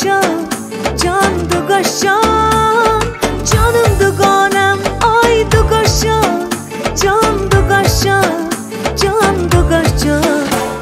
dugoshjon, jon dugoshjon, jonim dugonam, oy dugoshjon, jon dugoshjon, jon dugoshjon.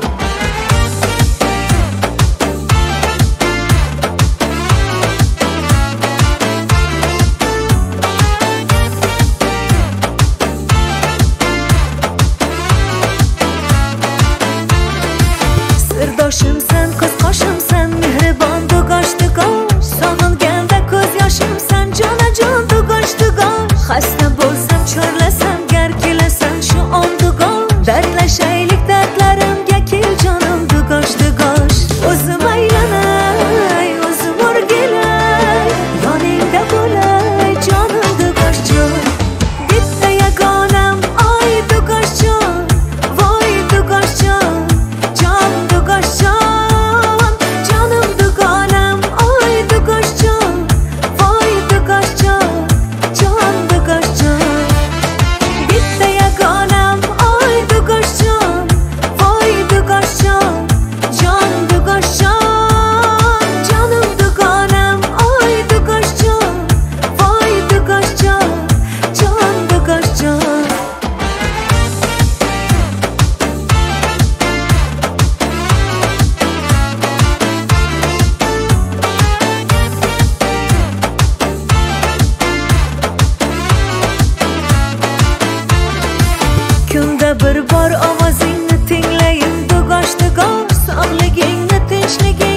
Sirdoshimsan, ko'z qoshimsan, mehribon dugosh dugosh, sog'inganda ko'z yoshimsan, jonajon dugosh dugosh. Xasta bo'lsam, chorlasam, gar kelasan shu on dugosh, dardlashaylik dardlarimga kel jonim dugosh dugosh. O'zim aylanay, o'zim o'rgilay, yoningda bo'lay jonim dugoshjon. Bitta yagonam, oy dugoshjon, voy dugoshjon, jon dugoshjon, jonim dugonam, oy dugoshjon, voy dugoshjon, jon dugoshjon. Bitta yagonam, oy dugoshjon, voy dugoshjon, jon dugoshjon, jonim dugonam, oy dugoshjon, voy dugoshjon, jon dugoshjon. Kunda bir bor ovozingni tinglayin dugosh dugosh, sog'ligingni tinchliging